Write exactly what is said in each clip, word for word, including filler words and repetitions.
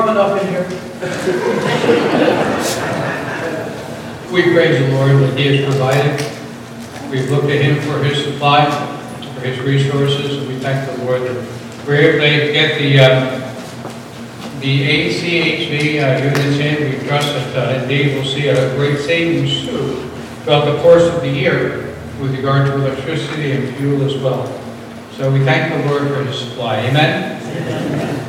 Up in here. We praise the Lord that He has provided. We've looked at Him for His supply, for His resources, and we thank the Lord that we're able to get the uh, the A C H V uh, units in. We trust that uh, indeed we'll see a great savings too throughout the course of the year with regard to electricity and fuel as well. So we thank the Lord for His supply. Amen? Amen.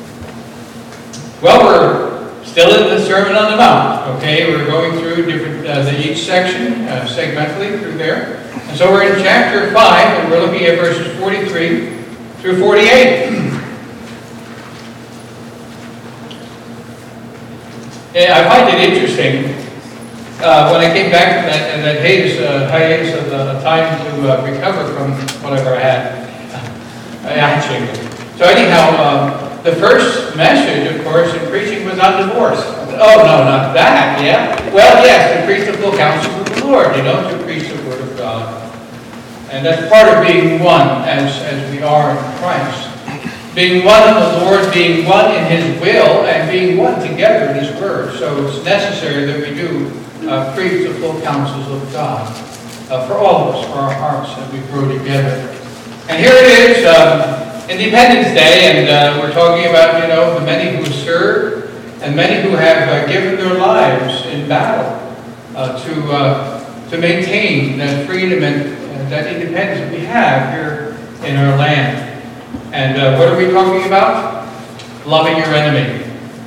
Well, we're still in the Sermon on the Mount, okay? We're going through different, uh, the, each section, uh, segmentally through there. And so we're in chapter five, and we're looking at verses forty-three through forty-eight. And I find it interesting, uh, when I came back from that, and that hiatus, uh, hiatus of uh, time to uh, recover from whatever I had. I actually. So anyhow, um, the first message, of course, in preaching was on divorce. Oh, no, not that, yeah? Well, yes, to preach the full counsel of the Lord, you know, to preach the Word of God. And that's part of being one, as, as we are in Christ. Being one in the Lord, being one in His will, and being one together in His Word. So it's necessary that we do uh, preach the full counsels of God uh, for all of us, for our hearts, that we grow together. And here it is, um, Independence Day, and uh, we're talking about, you know, the many who serve and many who have uh, given their lives in battle uh, to uh, to maintain that freedom and uh, that independence that we have here in our land. And uh, what are we talking about? Loving your enemy.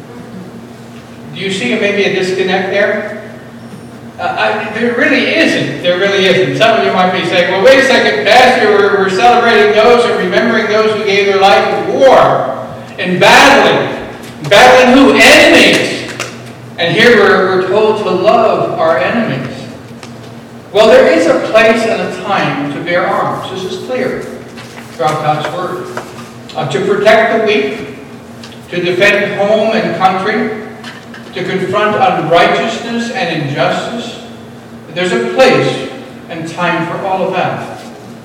Do you see maybe a disconnect there? Uh, I, there really isn't. There really isn't. Some of you might be saying, well, wait a second, Pastor, we're, we're celebrating those and remembering those who gave their life in war, in battling. Battling who? Enemies. And here we're, we're told to love our enemies. Well, there is a place and a time to bear arms. This is clear throughout God's Word. Uh, to protect the weak, to defend home and country, to confront unrighteousness and injustice. There's a place and time for all of that.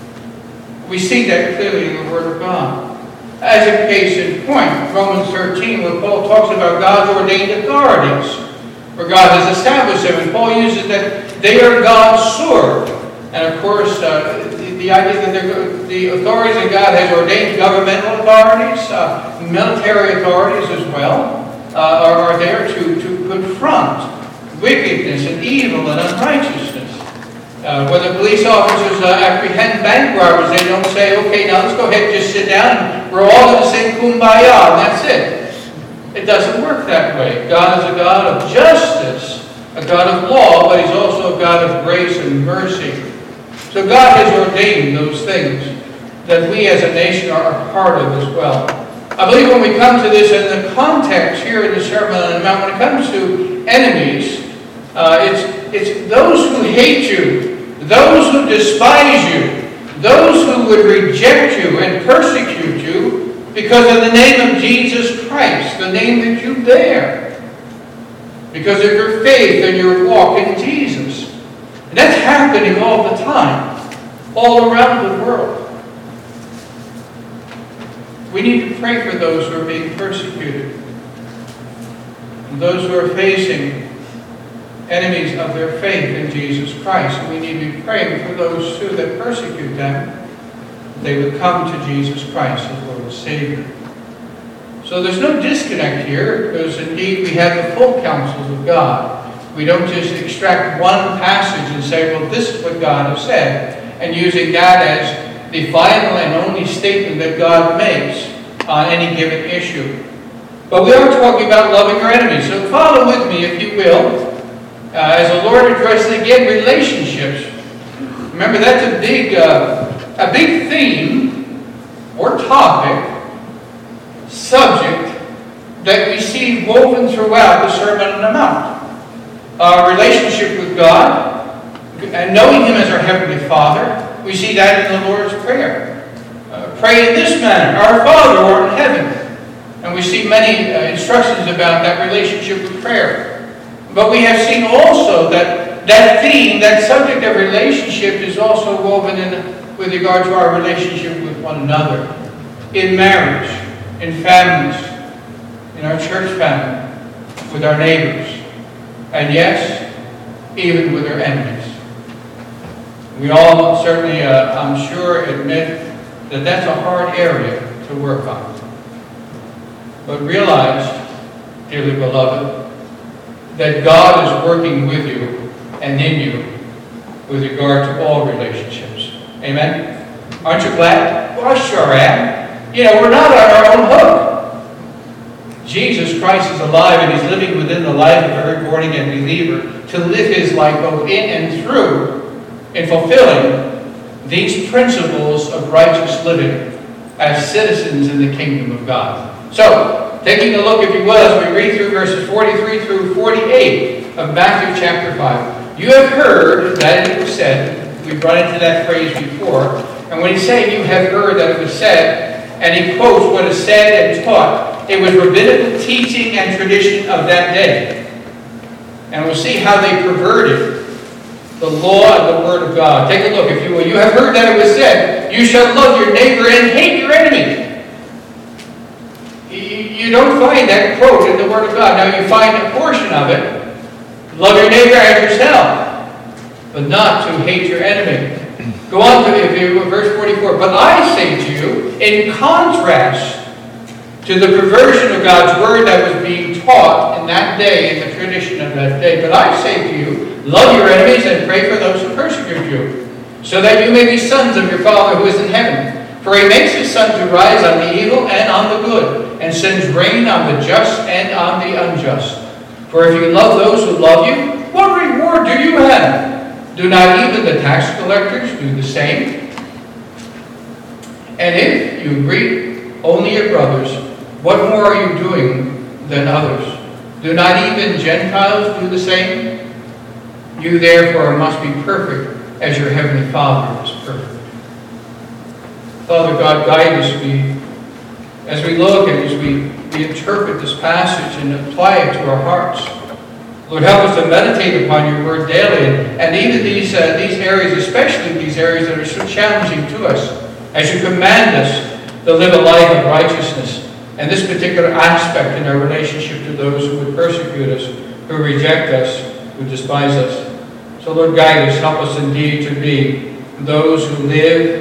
We see that clearly in the Word of God. As a case in point, Romans thirteen, where Paul talks about God's ordained authorities, where God has established them, and Paul uses that they are God's sword. And of course, uh, the, the idea that they're, the authorities that God has ordained, governmental authorities, uh, military authorities as well, Uh, are, are there to, to confront wickedness and evil and unrighteousness. Uh, when the police officers uh, apprehend bank robbers, they don't say, okay, now let's go ahead and just sit down and we're all going to sing Kumbaya, and that's it. It doesn't work that way. God is a God of justice, a God of law, but He's also a God of grace and mercy. So God has ordained those things that we as a nation are a part of as well. I believe when we come to this in the context here in the Sermon on the Mount, when it comes to enemies, uh, it's, it's those who hate you, those who despise you, those who would reject you and persecute you because of the name of Jesus Christ, the name that you bear, because of your faith and your walk in Jesus. And that's happening all the time, all around the world. We need to pray for those who are being persecuted, and those who are facing enemies of their faith in Jesus Christ. And we need to be praying for those too that persecute them, that they would come to Jesus Christ as Lord and Savior. So there's no disconnect here, because indeed we have the full counsels of God. We don't just extract one passage and say, well, this is what God has said, and using that as the final and only statement that God makes on any given issue. But we are talking about loving our enemies. So follow with me, if you will, uh, as the Lord addresses again relationships. Remember, that's a big, uh, a big theme or topic, subject that we see woven throughout the Sermon on the Mount. Our relationship with God, and knowing Him as our Heavenly Father. We see that in the Lord's Prayer. Uh, pray in this manner, Our Father who art in heaven. And we see many uh, instructions about that relationship with prayer. But we have seen also that that theme, that subject of relationship is also woven in with regard to our relationship with one another. In marriage, in families, in our church family, with our neighbors, and yes, even with our enemies. We all certainly, uh, I'm sure, admit that that's a hard area to work on. But realize, dearly beloved, that God is working with you and in you with regard to all relationships. Amen? Aren't you glad? Well, I sure am. You know, we're not on our own hook. Jesus Christ is alive and He's living within the life of every born-again believer to live His life both in and through in fulfilling these principles of righteous living as citizens in the kingdom of God. So, taking a look, if you will, as we read through verses forty-three through forty-eight of Matthew chapter five. You have heard that it was said, we've run into that phrase before, and when he's saying you have heard that it was said, and he quotes what is said and taught, it was rabbinical teaching and tradition of that day. And we'll see how they perverted the law and the word of God. Take a look, if you will. You have heard that it was said, you shall love your neighbor and hate your enemy. You don't find that quote in the Word of God. Now you find a portion of it. Love your neighbor as yourself, but not to hate your enemy. Go on to if you, verse forty-four. But I say to you, in contrast to the perversion of God's Word that was being taught in that day, in the tradition of that day, but I say to you, love your enemies and pray for those who persecute you, so that you may be sons of your Father who is in heaven. For He makes His sun to rise on the evil and on the good, and sends rain on the just and on the unjust. For if you love those who love you, what reward do you have? Do not even the tax collectors do the same? And if you greet only your brothers, what more are you doing than others? Do not even Gentiles do the same? You therefore must be perfect as your heavenly Father is perfect. Father God, guide us we, as we look and as we, we interpret this passage and apply it to our hearts. Lord, help us to meditate upon your word daily, and, and even these, uh, these areas, especially these areas that are so challenging to us, as you command us to live a life of righteousness, and this particular aspect in our relationship to those who would persecute us, who reject us, who despise us. So Lord, guide us, help us indeed to be those who live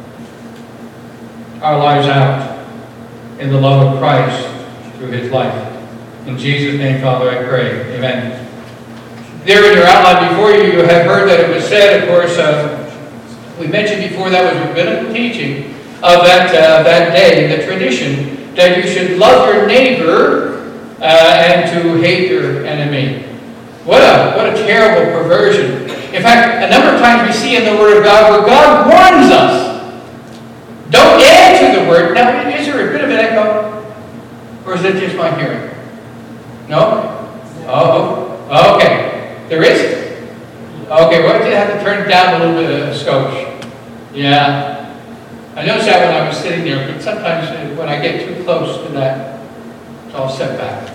our lives out in the love of Christ through His life. In Jesus' name, Father, I pray. Amen. There in your outline before you, you have heard that it was said, of course, uh, we mentioned before that was rabbinical teaching of that, uh, that day, the tradition, that you should love your neighbor uh, and to hate your enemy. What a, what a terrible perversion. In fact, a number of times we see in the Word of God where God warns us. Don't add to the word. Now, is there a bit of an echo? Or is it just my hearing? No? Oh, okay. There is? Okay, well, I did have to turn it down a little bit of a skosh. Yeah. I noticed that when I was sitting there, but sometimes when I get too close to that, it's all set back.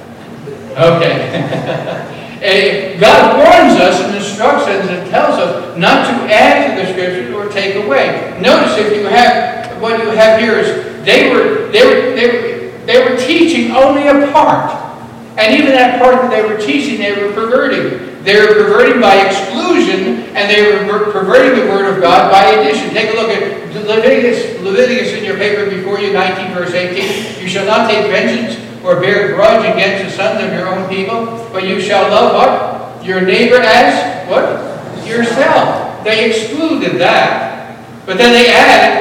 Okay. God warns us and instructs us and tells us not to add to the Scriptures or take away. Notice if you have what you have here is they were they were they were they were teaching only a part, and even that part that they were teaching, they were perverting. They were perverting by exclusion, and they were perverting the Word of God by addition. Take a look at Leviticus, Leviticus in your paper before you, nineteen verse eighteen. You shall not take vengeance or bear grudge against the sons of your own people, but you shall love what? Your neighbor as what? Yourself. They excluded that, but then they added,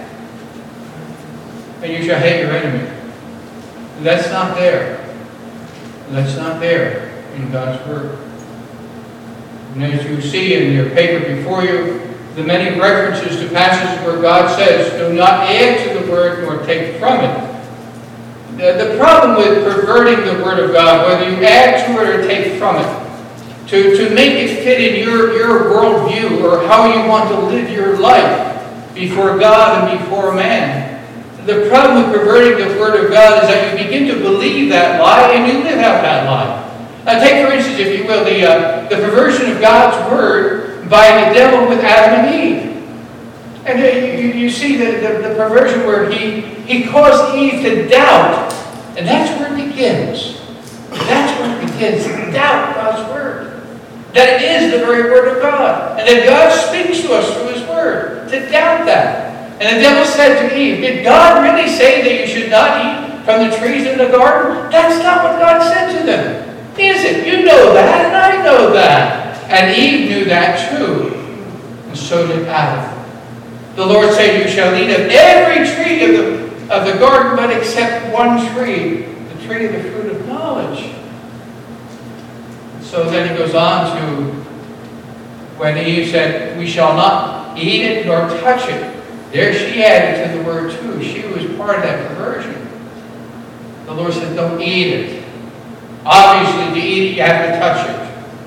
and you shall hate your enemy. That's not there. That's not there in God's Word. And as you see in your paper before you, the many references to passages where God says, do not add to the Word nor take from it. The, the problem with perverting the Word of God, whether you add to it or take from it, to, to make it fit in your, your worldview or how you want to live your life before God and before man. The problem with perverting the Word of God is that you begin to believe that lie and you live out that lie. Now take, for instance, if you will, the, uh, the perversion of God's Word by the devil with Adam and Eve. And uh, you, you see the, the, the perversion where he, he caused Eve to doubt And that's where it begins. That's where it begins. Doubt God's word. That it is the very word of God. And that God speaks to us through his word. To doubt that. And the devil said to Eve, did God really say that you should not eat from the trees in the garden? That's not what God said to them. Is it? You know that, and I know that. And Eve knew that too. And so did Adam. The Lord said, you shall eat of every tree of the, of the garden, but except one tree, the tree of the fruit of knowledge. So then he goes on to, when Eve said, we shall not eat it nor touch it. There she added to the word too. She was part of that perversion. The Lord said, don't eat it. Obviously, to eat it, you have to touch it.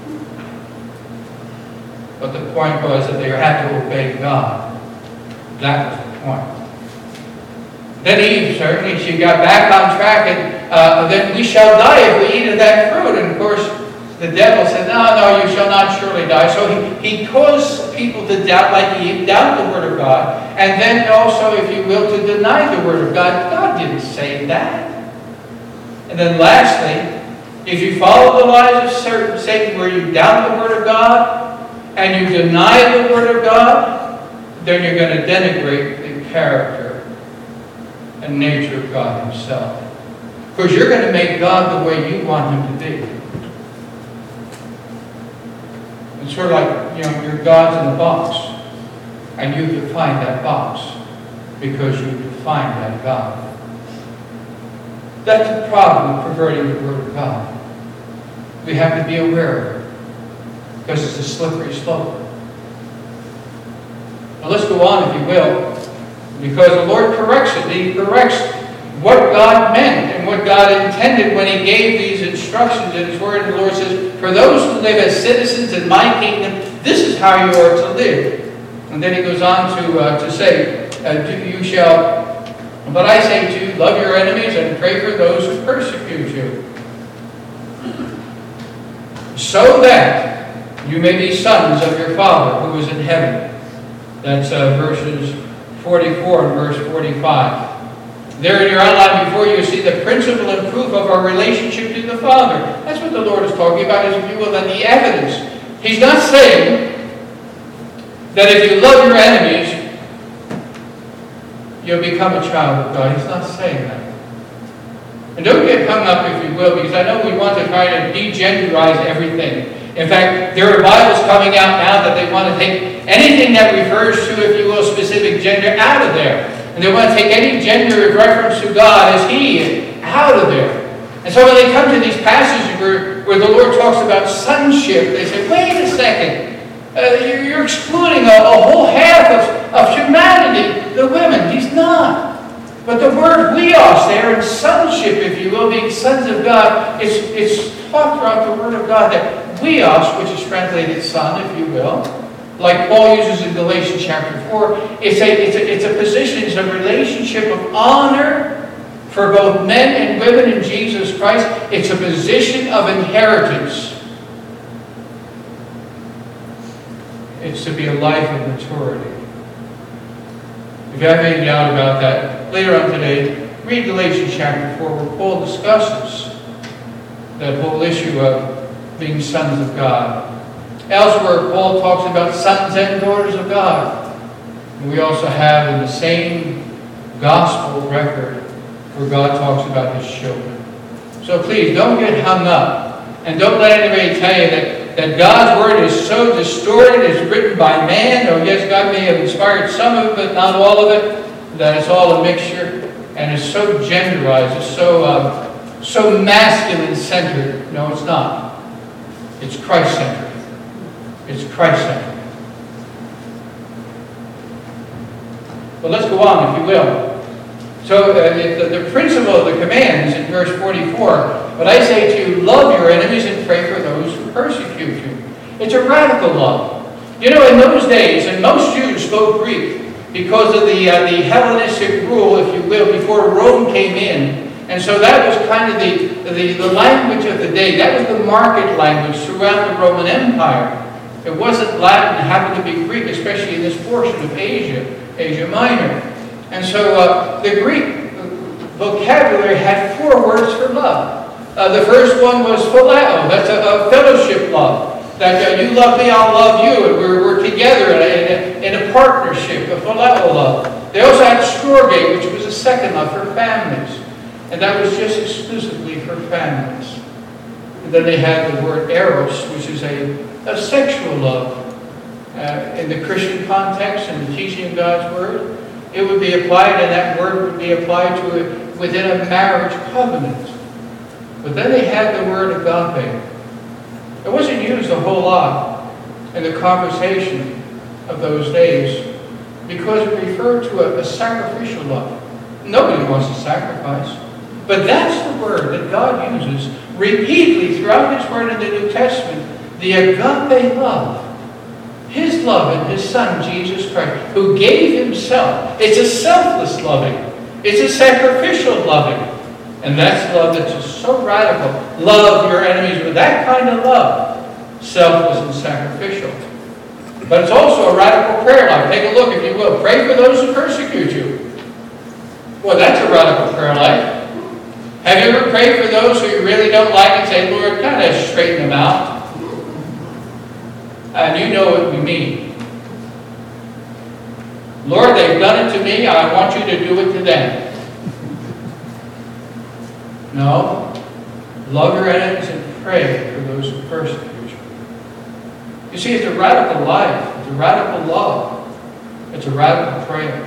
But the point was that they had to obey God. That was the point. Then Eve, certainly, she got back on track, and uh, then we shall die if we eat of that fruit. And of course, the devil said, no, no, you shall not surely die. So he, he caused people to doubt, like Eve, doubt the word of God. And then also, if you will, to deny the word of God. God didn't say that. And then lastly, if you follow the lies of certain Satan, where you doubt the word of God, and you deny the word of God, then you're going to denigrate the character and nature of God himself. Because you're going to make God the way you want him to be. It's sort of like, you know, your God's in a box. And you define that box because you define that God. That's the problem with perverting the word of God. We have to be aware of it. Because it's a slippery slope. Now let's go on, if you will. Because the Lord corrects it. He corrects what God meant and what God intended when he gave these instructions in his word. And the Lord says, for those who live as citizens in my kingdom, this is how you are to live. And then he goes on to, uh, to say, uh, you shall, but I say to you, love your enemies and pray for those who persecute you. So that you may be sons of your Father who is in heaven. That's uh, verses forty-four and verse forty-five. There in your outline before you see the principle and proof of our relationship to the Father. That's what the Lord is talking about, is, if you will, then the evidence. He's not saying that if you love your enemies, you'll become a child of God. He's not saying that. And don't get hung up, if you will, because I know we want to try to degenderize everything. In fact, there are Bibles coming out now that they want to take anything that refers to, if you will, specific gender out of there. And they want to take any gender reference to God as He out of there. And so when they come to these passages where, where the Lord talks about sonship, they say, wait a second. Uh, you're, you're excluding a, a whole half of, of humanity, the women. He's not. But the word weos there, in sonship, if you will, being sons of God, it's, it's taught throughout the word of God that weos, which is translated son, if you will, like Paul uses in Galatians chapter four, it's a, it's a, it's a position, it's a relationship of honor for both men and women in Jesus Christ. It's a position of inheritance. It's to be a life of maturity. If you have any doubt about that, later on today, read Galatians chapter four, where Paul discusses that whole issue of being sons of God. Elsewhere, Paul talks about sons and daughters of God. And we also have in the same gospel record where God talks about His children. So please, don't get hung up. And don't let anybody tell you that, that God's Word is so distorted, it's written by man. Oh yes, God may have inspired some of it, but not all of it. That it's all a mixture. And it's so genderized, it's so, uh, so masculine-centered. No, it's not. It's Christ-centered. It's Christ-centered. But let's go on, if you will. So uh, the, the principle of the command is in verse forty-four. But I say to you, love your enemies and pray for those who persecute you. It's a radical love. You know, in those days, and most Jews spoke Greek because of the, uh, the Hellenistic rule, if you will, before Rome came in. And so that was kind of the, the, the language of the day. That was the market language throughout the Roman Empire. It wasn't Latin, it happened to be Greek, especially in this portion of Asia, Asia Minor. And so uh, the Greek vocabulary had four words for love. Uh, the first one was phileo. That's a, a fellowship love. That uh, you love me, I'll love you, and we're, we're together in a, in, a, in a partnership, a phileo love. They also had storge, which was a second love for families. And that was just exclusively for families. And then they had the word eros, which is a, a sexual love. Uh, in the Christian context and the teaching of God's Word, it would be applied, and that word would be applied to it within a marriage covenant. But then they had the word agape. It wasn't used a whole lot in the conversation of those days because it referred to a, a sacrificial love. Nobody wants to sacrifice. But that's the word that God uses repeatedly throughout His Word in the New Testament, the agape love. His love in His Son, Jesus Christ, who gave Himself. It's a selfless loving. It's a sacrificial loving. And that's love that's just so radical. Love your enemies with that kind of love. Selfless and sacrificial. But it's also a radical prayer life. Take a look, if you will. Pray for those who persecute you. Well, that's a radical prayer life. Have you ever prayed for those who you really don't like and say, Lord, kind of straighten them out? And you know what we mean. Lord, they've done it to me. I want you to do it to them. No. Love your enemies and pray for those who persecute you. You see, it's a radical life. It's a radical love. It's a radical prayer.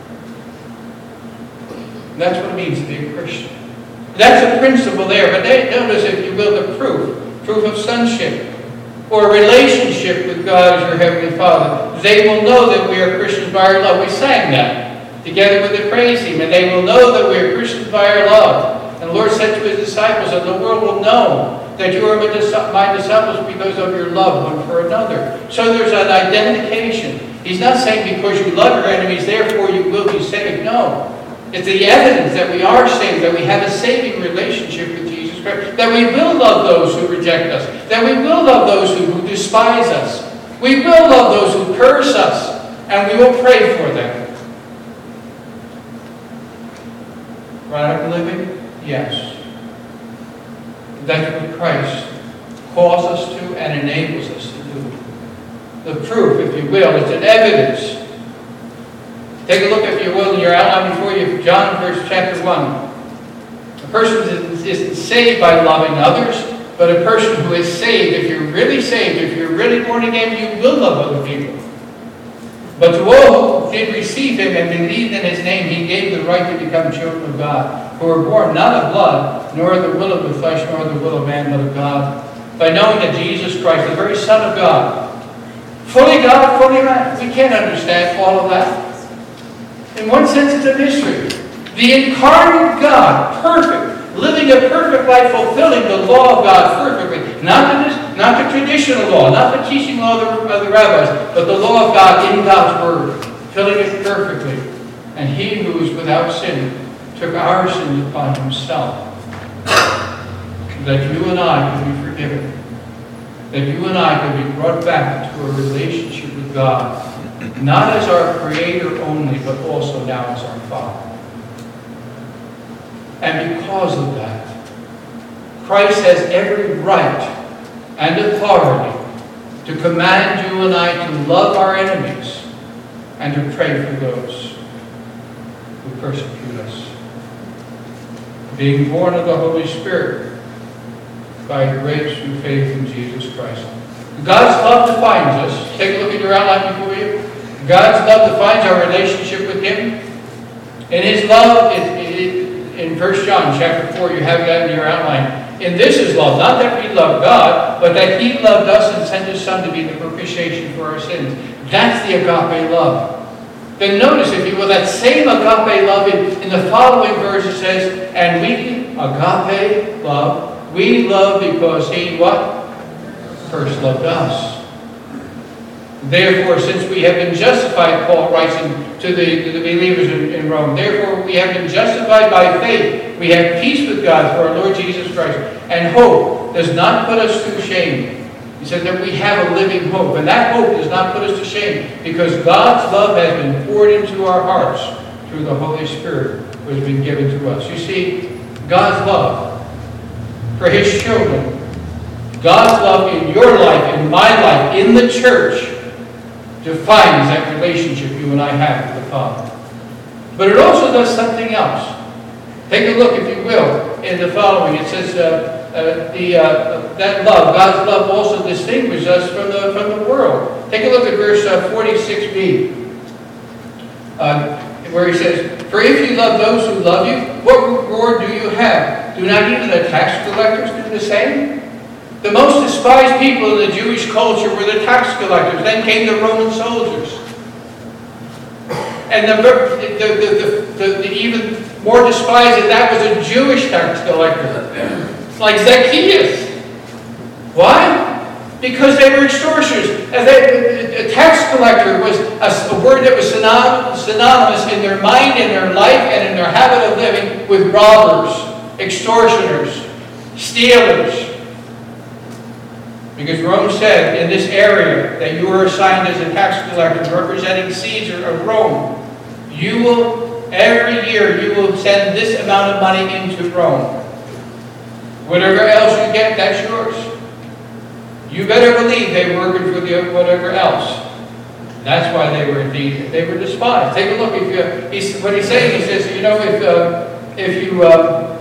And that's what it means to be a Christian. That's a principle there. But they, notice, if you will, the proof. Proof of sonship. Or a relationship with God as your Heavenly Father. They will know that we are Christians by our love. We sang that together with the praise team. And they will know that we are Christians by our love. And the Lord said to His disciples, and the world will know that you are my disciples because of your love one for another. So there's an identification. He's not saying because you love your enemies, therefore you will be saved. No. It's the evidence that we are saved, that we have a saving relationship with Jesus Christ, that we will love those who reject us, that we will love those who, who despise us. We will love those who curse us, and we will pray for them. Radical living? Yes. That's what Christ calls us to and enables us to do. The proof, if you will, it's an evidence. Take a look, if you will, in your outline before you, John verse chapter one. A person isn't saved by loving others, but a person who is saved, if you're really saved, if you're really born again, you will love other people. But to all who did receive Him and believed in His name, He gave the right to become children of God, who were born not of blood, nor of the will of the flesh, nor of the will of man, but of God. By knowing that Jesus Christ, the very Son of God, fully God, fully man. We can't understand all of that. In one sense, it's a mystery. The incarnate God, perfect, living a perfect life, fulfilling the law of God perfectly. Not the, not the traditional law, not the teaching law of the, of the rabbis, but the law of God in God's Word, filling it perfectly. And He who is without sin took our sins upon Himself, that you and I could be forgiven, that you and I could be brought back to a relationship with God, not as our Creator only, but also now as our Father. And because of that, Christ has every right and authority to command you and I to love our enemies and to pray for those who persecute us. Being born of the Holy Spirit by grace through faith in Jesus Christ. God's love defines us. Take a look at your outline before you. God's love defines our relationship with Him. And His love, it, it, in First John chapter four, you have that in your outline. And this is love, not that we love God, but that He loved us and sent His Son to be the propitiation for our sins. That's the agape love. Then notice, if you will, that same agape love in, in the following verse it says, and we, agape love, we love because He, what? First loved us. Therefore, since we have been justified, Paul writes in, to, the, to the believers in, in Rome, therefore we have been justified by faith. We have peace with God through our Lord Jesus Christ. And hope does not put us to shame. He said that we have a living hope. And that hope does not put us to shame because God's love has been poured into our hearts through the Holy Spirit has been given to us. You see, God's love for His children, God's love in your life, in my life, in the church, defines that relationship you and I have with the Father. But it also does something else. Take a look, if you will, in the following. It says uh, uh, the, uh, that love, God's love also distinguishes us from the, from the world. Take a look at verse uh, forty-six b, uh, where he says, "For if you love those who love you, what reward do you have? Do not even the tax collectors do the same?" The most despised people in the Jewish culture were the tax collectors. Then came the Roman soldiers. And the, the, the, the, the, the even more despised than that was a Jewish tax collector, like Zacchaeus. Why? Because they were extortioners. A tax collector was a, a word that was synonymous in their mind, in their life, and in their habit of living with robbers, extortioners, stealers. Because Rome said in this area that you were assigned as a tax collector representing Caesar of Rome, you will, every year, you will send this amount of money into Rome. Whatever else you get, that's yours. You better believe they were working for the whatever else. That's why they were indeed, they were despised. Take a look. If you, he's, what he's saying, he says, you know, if uh, if you uh,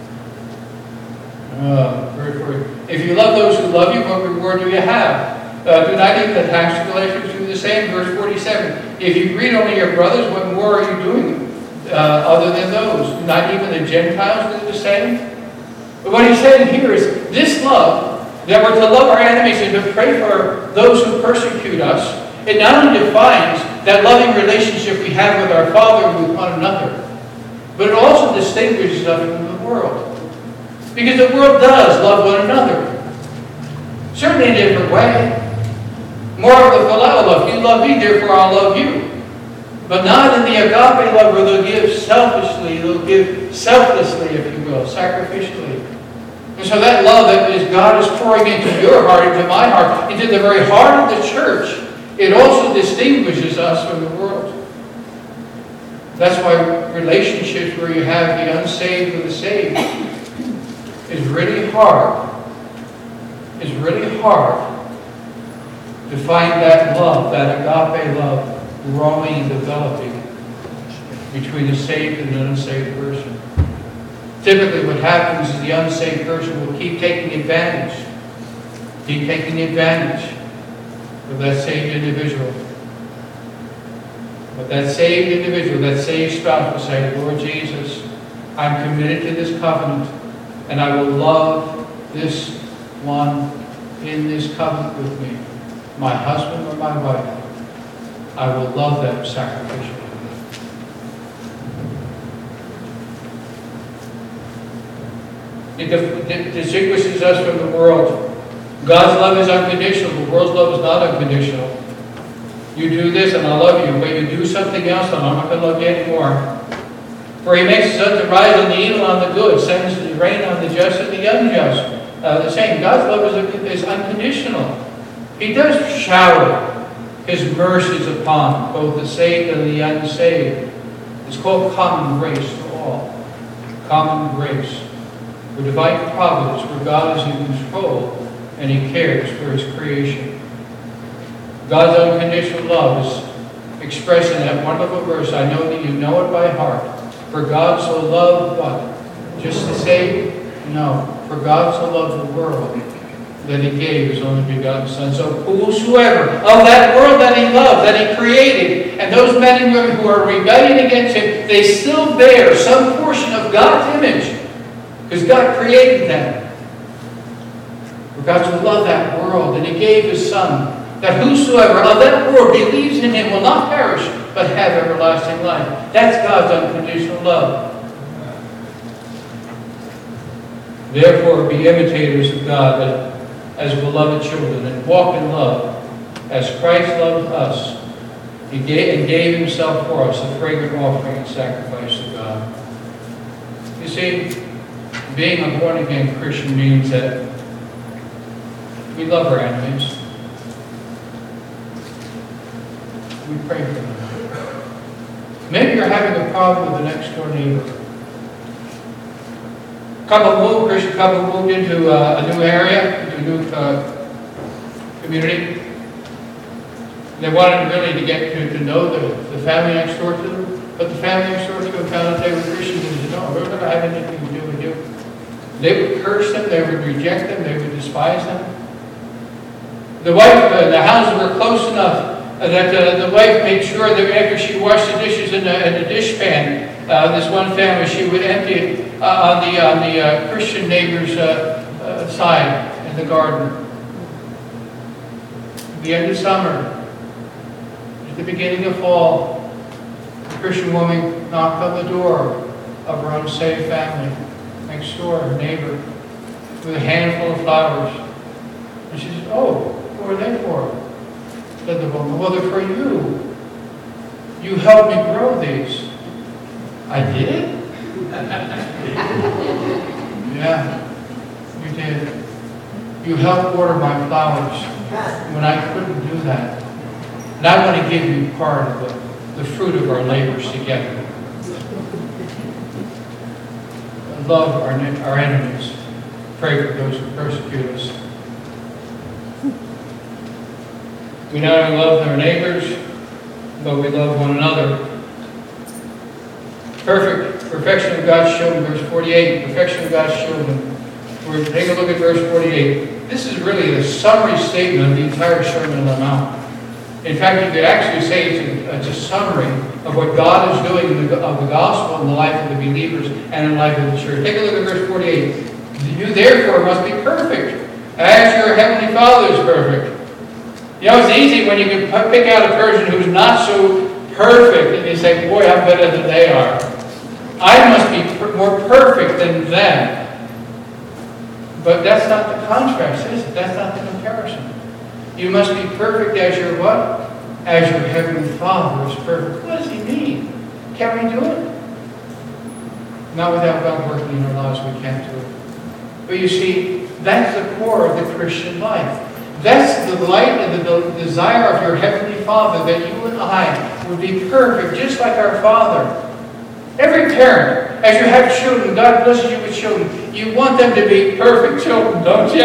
uh, if you love those who love you, what reward do you have? Uh, do not even the tax collectors do the same? Verse forty-seven. If you greet only your brothers, what more are you doing uh, other than those? Do not even the Gentiles do the same? But what he's saying here is this love, that we're to love our enemies and to pray for those who persecute us, it not only defines that loving relationship we have with our Father and with one another, but it also distinguishes us from the world. Because the world does love one another. Certainly in a different way. More of the phileo love. You love me, therefore I'll love you. But not in the agape love where they'll give selfishly, they'll give selflessly, if you will, sacrificially. And so that love that is God is pouring into your heart, into my heart, into the very heart of the church, it also distinguishes us from the world. That's why relationships where you have the unsaved with the saved is really hard. It's really hard to find that love, that agape love, growing and developing between the saved and the unsaved person. Typically what happens is the unsaved person will keep taking advantage, keep taking advantage of that saved individual. But that saved individual, that saved spouse will say, Lord Jesus, I'm committed to this covenant, and I will love this one in this covenant with me, my husband or my wife. I will love them sacrificially. It distinguishes us from the world. God's love is unconditional. The world's love is not unconditional. You do this and I love you, but you do something else and I'm not going to love you anymore. For he makes the sun to rise on the evil and on the good, sends the rain on the just and the unjust. Uh, the same. God's love is, is unconditional. He does shower his mercies upon both the saved and the unsaved. It's called common grace to all. Common grace. For divine providence, where God is in control and he cares for his creation. God's unconditional love is expressed in that wonderful verse. I know that you know it by heart. For God so loved what? Just the saved? No. For God so loved the world that he gave his only begotten Son. So whosoever of that world that he loved, that he created, and those men and women who are rebelling against him, they still bear some portion of God's image. Because God created them. For God so loved that world, and he gave his Son, that whosoever of that world believes in him will not perish, but have everlasting life. That's God's unconditional love. Therefore, be imitators of God as beloved children, and walk in love, as Christ loved us. He gave, and gave himself for us, a fragrant offering and sacrifice to God. You see, being a born-again Christian means that we love our enemies. We pray for them. Maybe you're having a problem with the next door neighbor. Couple moved, Christian couple moved into uh, a new area, into a new uh, community. They wanted really to get to, to know the, the family next door to them, but the family next door to them found out they were Christians and said, no, we're not going to have anything to do with you. They would curse them, they would reject them, they would despise them. The wife, uh, the houses were close enough uh, that uh, the wife made sure that after she washed the dishes in the, in the dish pan, uh, this one family, she would empty it uh, on the, on the uh, Christian neighbor's uh, uh, side in the garden. At the end of summer, at the beginning of fall, the Christian woman knocked on the door of her unsaved family next door, her neighbor, with a handful of flowers. And she said, oh, who are they for? Said the woman, well, they're for you. You helped me grow these. I did? Yeah, you did. You helped water my flowers when I couldn't do that. And I want to give you part of the, the fruit of our labors together. Love our, our enemies. Pray for those who persecute us. We not only love our neighbors, but we love one another. Perfect, perfection of God's children, verse forty-eight, perfection of God's children. We're take a look at verse forty-eight. This is really the summary statement of the entire Sermon on the Mount. In fact, you could actually say it's a, it's a summary of what God is doing in the, of the gospel in the life of the believers and in the life of the church. Take a look at verse forty-eight. You therefore must be perfect, as your heavenly Father is perfect. You know, it's easy when you can pick out a person who's not so perfect and you say, boy, I'm better than they are. I must be per more perfect than them. But that's not the contrast, is it? That's not the comparison. You must be perfect as your what? As your heavenly Father is perfect. What does he mean? Can we do it? Not without God working in our lives, we can't do it. But you see, that's the core of the Christian life. That's the light and the desire of your heavenly Father, that you and I would be perfect, just like our Father. Every parent, as you have children, God blesses you with children, you want them to be perfect children, don't you?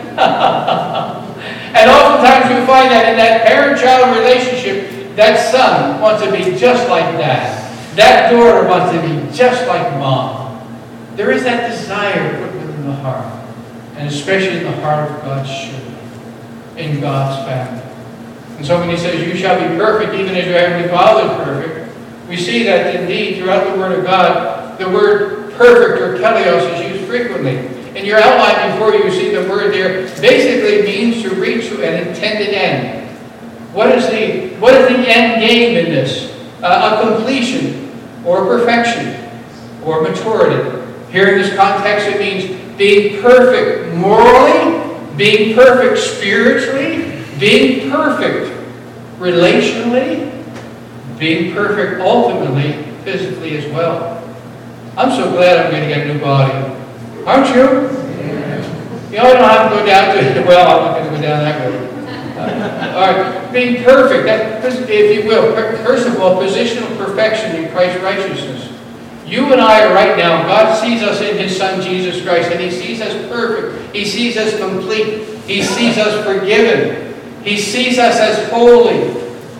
And oftentimes you find that in that parent-child relationship, that son wants to be just like dad. That daughter wants to be just like mom. There is that desire put within the heart, and especially in the heart of God's children, in God's family. And so when he says, you shall be perfect, even as your heavenly Father is perfect, we see that indeed throughout the Word of God, the word perfect or teleos is used frequently. In your outline before you see the word there, basically means to reach to an intended end. What is the, what is the end game in this? Uh, a completion, or perfection, or maturity. Here in this context it means being perfect morally, being perfect spiritually, being perfect relationally, being perfect ultimately, physically as well. I'm so glad I'm going to get a new body. Aren't you? Yeah. You know, I don't have to go down to, well, I'm not going to go down that road. Uh, all right, being perfect, that, if you will, first of all, positional perfection in Christ's righteousness. You and I are right now, God sees us in His Son, Jesus Christ, and He sees us perfect. He sees us complete. He sees us forgiven. He sees us as holy.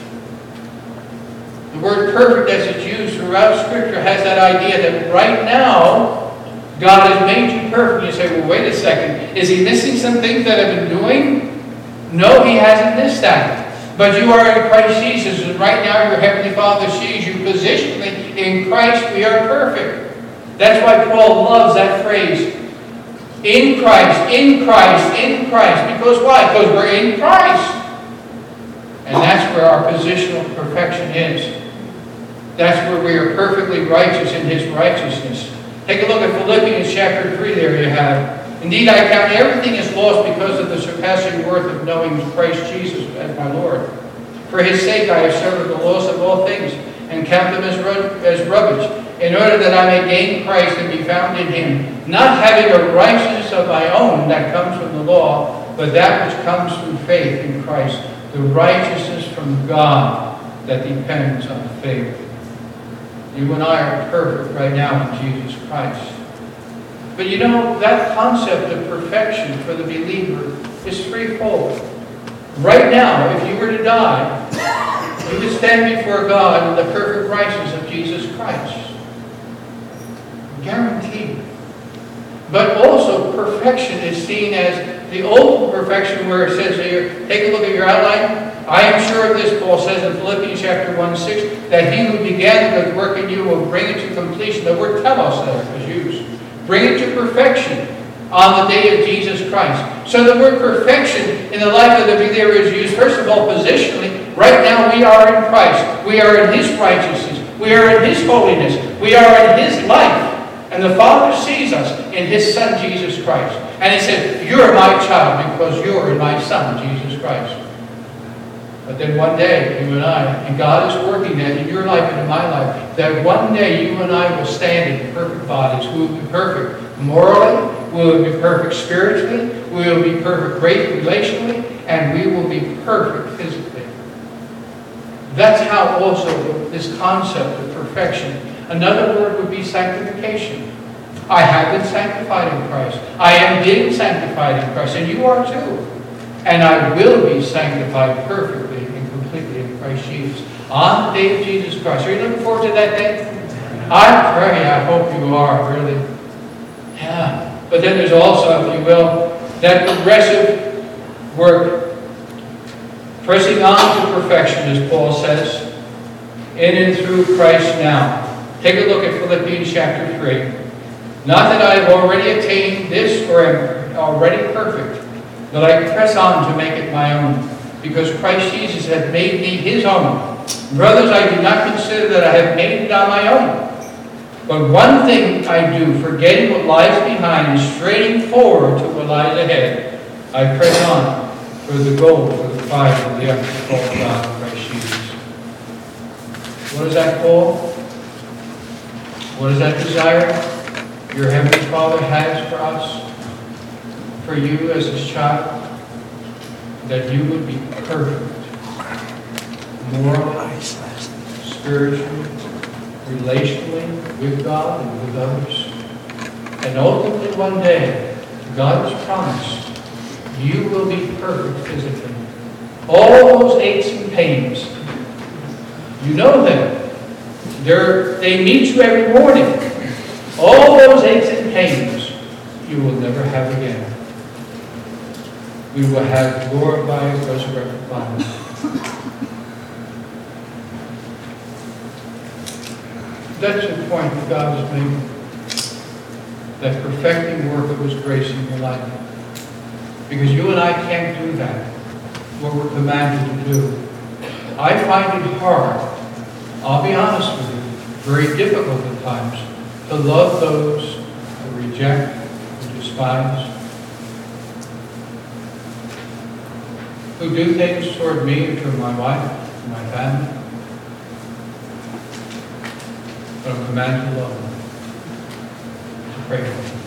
The word perfect, as it's used throughout Scripture, has that idea that right now, God has made you perfect. You say, well, wait a second. Is He missing some things that I've been doing? No, He hasn't missed that. But you are in Christ Jesus, and right now your Heavenly Father sees you positionally. In Christ we are perfect. That's why Paul loves that phrase. In Christ, in Christ, in Christ. Because why? Because we're in Christ. And that's where our positional perfection is. That's where we are perfectly righteous in His righteousness. Take a look at Philippians chapter three there you have. Indeed, I count everything as lost because of the surpassing worth of knowing Christ Jesus as my Lord. For His sake I have suffered the loss of all things, and count them as, as rubbish, in order that I may gain Christ and be found in Him, not having a righteousness of my own that comes from the law, but that which comes through faith in Christ, the righteousness from God that depends on faith. You and I are perfect right now in Jesus Christ. But you know, that concept of perfection for the believer is threefold. Right now, if you were to die, you would stand before God in the perfect righteousness of Jesus Christ. Guaranteed. But also, perfection is seen as the ultimate perfection, where it says here, take a look at your outline. I am sure of this, Paul says in Philippians chapter one six, that he who began the good work in you will bring it to completion. The word telos there is used. Bring it to perfection on the day of Jesus Christ. So the word perfection in the life of the believer is used, first of all, positionally. Right now we are in Christ. We are in His righteousness. We are in His holiness. We are in His life. And the Father sees us in His Son, Jesus Christ. And He said, you're my child because you're in my Son, Jesus Christ. But then one day, you and I, and God is working that in your life and in my life, that one day you and I will stand in perfect bodies. We will be perfect morally, we will be perfect spiritually, we will be perfect relationally, and we will be perfect physically. That's how also this concept of perfection. Another word would be sanctification. I have been sanctified in Christ. I am being sanctified in Christ, and you are too. And I will be sanctified perfectly and completely in Christ Jesus on the day of Jesus Christ. Are you looking forward to that day? I pray, I hope you are, really. Yeah. But then there's also, if you will, that progressive work. Pressing on to perfection, as Paul says, in and through Christ now. Take a look at Philippians chapter three. Not that I have already attained this or am already perfect, but I press on to make it my own, because Christ Jesus hath made me His own. Brothers, I do not consider that I have made it on my own. But one thing I do, forgetting what lies behind and straining forward to what lies ahead, I press on for the goal, for the prize of the upward call of God in Christ Jesus. What is that call? What is that desire your Heavenly Father has for us? For you as His child, that you would be perfect, morally, spiritually, relationally, with God and with others. And ultimately one day, God has promised, you will be perfect physically. All those aches and pains, you know them. They're, they meet you every morning. All those aches and pains, you will never have again. We will have glorified, resurrected bodies. That's the point that God has made. That perfecting work of His grace in your life. Because you and I can't do that, what we're commanded to do. I find it hard, I'll be honest with you, very difficult at times, to love those who reject, who despise, who do things toward me or toward my wife, and my family. But I'm commanded to love them, to pray for them.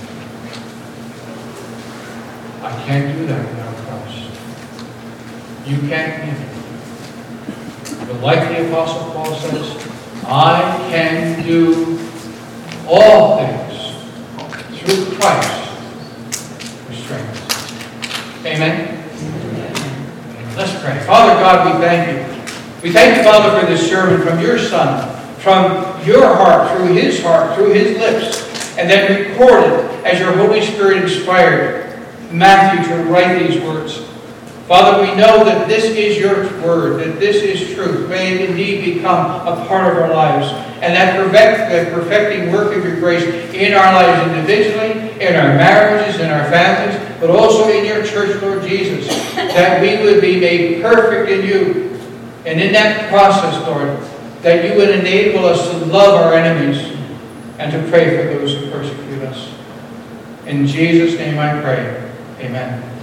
I can't do that without Christ. You can't either. But like the Apostle Paul says, I can do all things through Christ who strengthens. Amen? Amen. Let's pray. Father God, we thank you. We thank you, Father, for this sermon from your Son, from your heart, through His heart, through His lips, and then recorded as your Holy Spirit inspired Matthew to write these words. Father, we know that this is your word, that this is truth. May it indeed become a part of our lives. And that, perfect, that perfecting work of your grace in our lives individually, in our marriages, in our families, but also in your church, Lord Jesus, that we would be made perfect in you. And in that process, Lord, that you would enable us to love our enemies and to pray for those who persecute us. In Jesus' name I pray. Amen.